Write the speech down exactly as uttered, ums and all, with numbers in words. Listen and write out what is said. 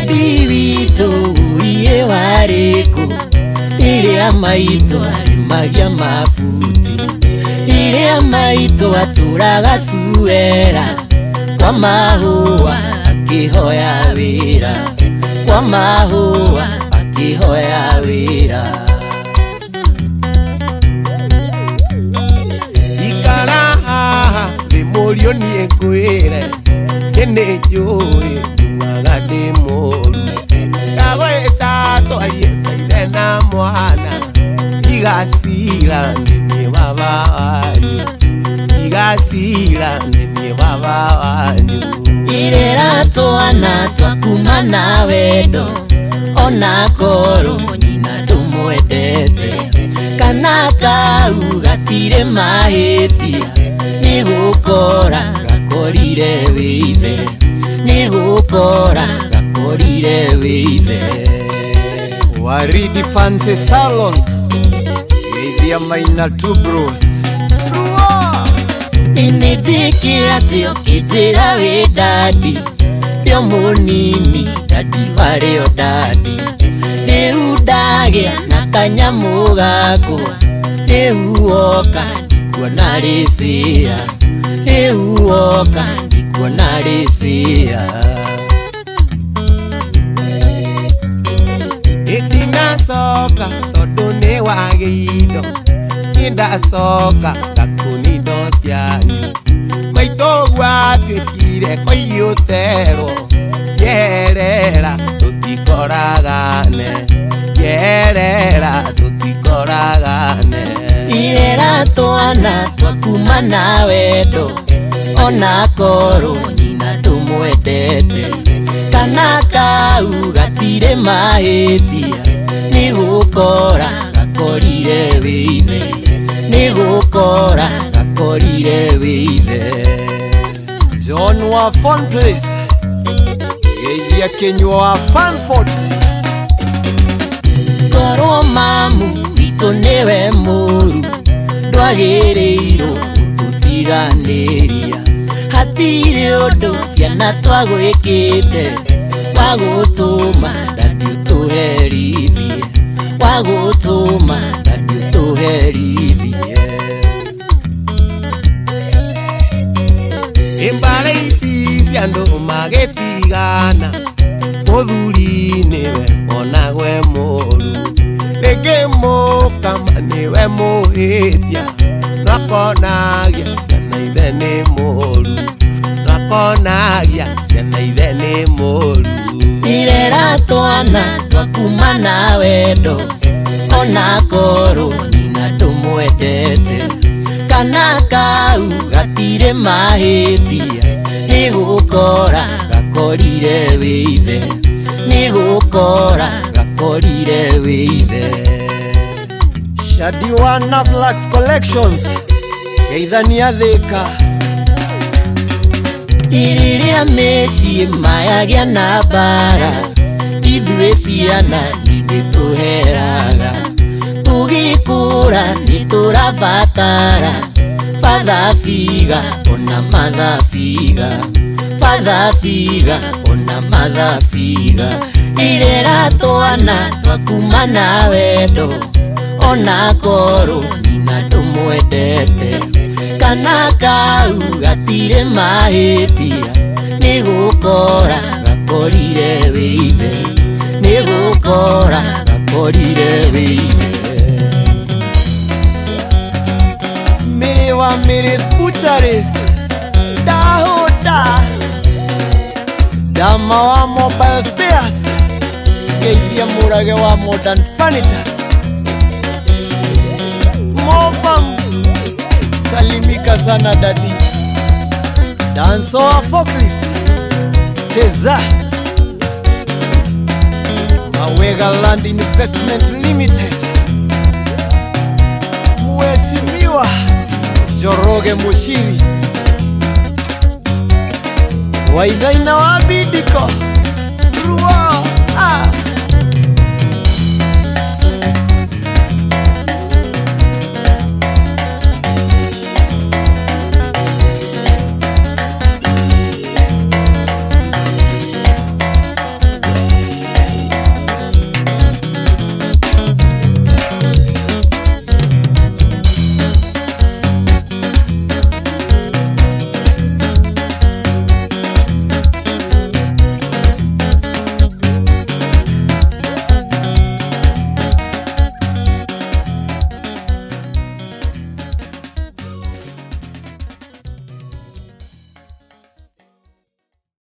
Dadi wito uye wareko ile amaito alimagia mafuti ile amaito aturaga suera kwa mahua akihoya wira kwa mahua akihoya wira ikara memorio ni ekwere kene joe magade moru kawe tato aliye na mwana igasira ni baba wanyu igasira ni baba wanyu irera twana twakuma na wendo ona koro nyina tumwendete kana kau gatire mahetia nigukora gakorire withe nigukora gakorire withe Waridi Fancy Salon Geithia maina two bros Inijikira tio kijira we daddy Yo munini daddy wareo daddy Niudage na kanyamu gakwa Niuoka ndikuwa narifia Niuoka ndikuwa narifia Edina soka todo ne wagido Inda soka kakuni dosiani Maito wate kire koyotero Yerera tutikoragane Yerera tutikoragane Irera twana twakuma na wendo Ona koro nyina tumwendete Kana kau gatire mahetia Nigukora gakorire withe Nigukora gakorire withe John wa Fun Place Geithia Kenywa wa Fanfort Koro mamu wito newe muru Ndwagirirwo gututiganiria Hatire undu ciana twagwikite Wagutuma dadi utuherithie Wagutuma dadi utuherithie Imbare isi ciandu magetigana Muthuri niwe ona gwe moru Rege mukama niwe muhitia Nakonagia ciana ithe ni moru Nakonagia ciana ithe ni moru Irera twana twakuma na wendo Ona koro nyina tumwendete Kana kau gatire mahetia Nigukora gakorire withe Nigukora gakorire withe Shadi wa Naflax Collections Geithania Thika Iriria meci mayagia na bara Ithuĩ ciana nĩtũheraga Tũgĩkũra nĩtũrabatara Fathabiga ona mathabiga Fathabiga ona mathabiga Irera twana twakuma na wendo Ona koro nyina tũmwendete Kana kau gatire mahetia Nigukora gakorire withe Nigukora gakorire withe Miri wa Miris Butcheries Dahuta Dama wa Mobile Spares Geithia Murage wa Modern Furnitures Mobam Salimika sana dadi Danso wa Forklift Teza Mawega Land Investment Limited Mheshimiwa Joroge Mushiri Wainaina wa Bidiko Ruwa